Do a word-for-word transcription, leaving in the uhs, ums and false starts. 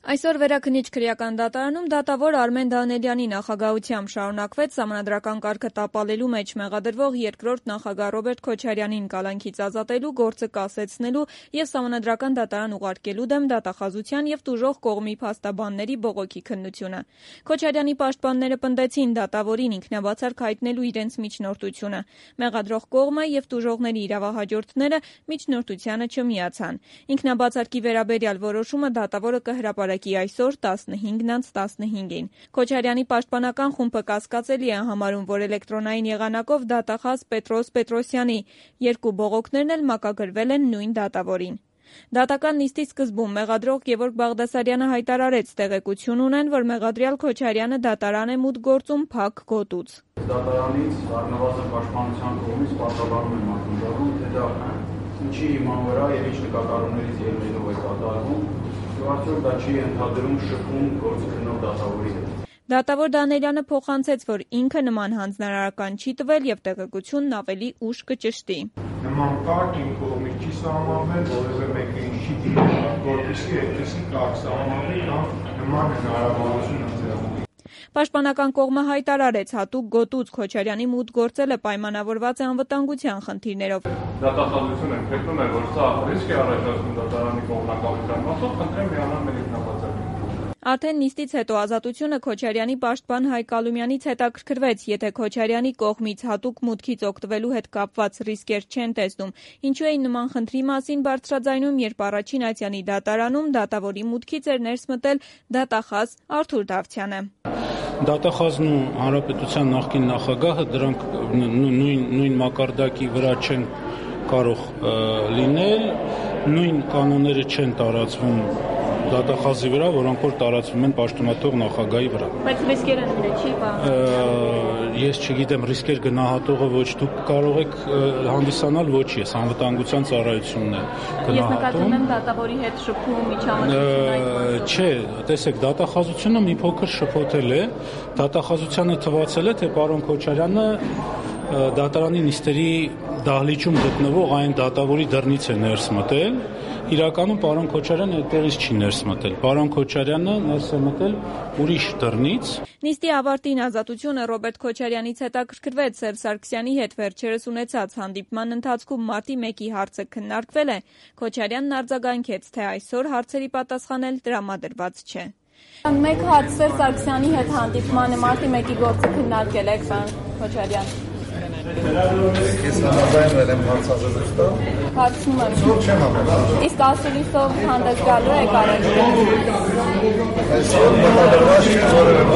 Այսօր Վերաքնիչ քրեական դատարանում դատավոր Արմեն Դանելյանի նախագահությամբ շարունակվեց սահմանադրական կարգը տապալելու մեջ մեղադրվող երկրորդ նախագահ Ռոբերտ Քոչարյանին կալանքից ազատելու, գործը կասեցնելու և սահմանադրական դատարան ուղարկելու դեմ դատախազության և տուժող կողմի փաստաբանների բողոքի քննությունը։ Քոչարյանի պաշտպանները պնդեցին դատավորին ինքնաբացարկ հայտնելու իրենց միջնորդությունը։ Մեղադրող կողմը և տուժողների իրավահաջորդները միջնորդությանը չմիացան։ Ինքնաբացարկի վերաբերյալ որոշումը դատավորը կհրապարակի այսօր տասնհինգն անց տասնհինգին։ Քոչարյանի պաշտպանական խումբը կասկածելի է համարում, որ էլեկտրոնային եղանակով դատախազ Պետրոս Պետրոսյանի երկու բողոքներն էլ մակագրվել են նույն դատավորին։ Դատական նիստի սկզբում մեղադրող Գևորգ Բաղդասարյանը հայտարարեց տեղեկություն ունեն, որ մեղադրյալ Քոչարյանը դատարան է մուտք գործում փակ գոտուց։ Դատարանից առնվազն պաշտպանության կողմից պարտավորում եմ ակնկալում, թե դա ինչի հիման վրա եւ ինչ նկատառումներից ելնելով է կատարվում, եւ արդյոք դա չի ընդհանրում շփում գործ քննող դատավորի հետ։ Դատավոր Դանելյանը փոխանցեց, որ ինքը նման հանձնարարական չի տվել եւ տեղեկությունն ավելի ուշ կճշտի։ Նման կարգ իմ կողմից չի սահմանվել, որևէ մեկը ինչ չի դիմել, որպեսզի այդպեսի կարգ սահմանվի կամ նման հնարավորություն ընձեռվի։ Պաշտպանական կողմը հայտարարեց, հատուկ գոտուց Քոչարյանի մուտք գործելը պայմանավորված է անվտանգության խնդիրներով։ Դատախազությունը գտնում է, որ սա ռիսկ է առաջացնում դատարանի կողմնակալության մասով, խնդրեմ միանալ մեր ինքնաբացարկին։ Արդեն նիստից հետո Ազատությունը Քոչարյանի պաշտպան Հայկ Ալումյանից հետաքրքրվեց, եթե Քոչարյանի կողմից հատուկ մուտքից օգտվելու հետ կապված ռիսկեր չեն տեսնում, ինչու էին նման խնդրի մասին բարձրաձայնում, երբ առաջին ատյանի դատարանում դատավորի մուտքից էր ներս մտել դատախազ Արթուր Դավթյանը։ Դատախազն ու Հանրապետության նախկին նախագահը դրանք նույն նույն մակարդակի վրա չեն կարող լինել, նույն կանոնները չեն տարածվում դատախազի վրա, որոնք որ տարածվում են պաշտոնաթող նախագահի վրա։ Բայց ռիսկերը նույնը չի բա։ Ես չգիտեմ, ռիսկեր գնահատողը ոչ դուք կարող եք հանդիսանալ, ոչ ես, անվտանգության ծառայությունն է գնահատում։ Ես նկատում եմ դատավորի հետ շփում, միջամտություն։ Չէ, տեսեք, դատախազությունը մի փոքր շփոթել է, դատախազությանը թվացել է, թե պարոն Քոչարյանը դատարանի նիստերի դահլիճում գտնվող այն դատավորի դռնից է ներս մտել։ Իրականում պարոն Քոչարյանը այդտեղից չի ներս մտել։ Պարոն Քոչարյանը ներս է մտել ուրիշ դռնից։ Նիստի ավարտին Ազատությունը Ռոբերտ Քոչարյանից հետաքրքրվեց Սերժ Սարգսյանի հետ վերջերս ունեցած հանդիպման ընթացքում մարտի մեկի հարցը քննարկվել է։ Քոչարյանն արձագանքեց, թե այսօր հարցերի պատասխանել տրամադրված չէ։ Մեկ հարց Սերժ Սարգսյանի հետ հանդիպմանը մարտի մեկի գործը քննարկել եք, պարոն Քոչարյան։ Ես համաձայնվել եմ հարցազրույց տալ։ Հարցնում եմ։ Չեմ համաձայնվել։ Իսկ ասուլիսով հանդես գալու եք առաջին։ Այսօր մտադրված չի որևէ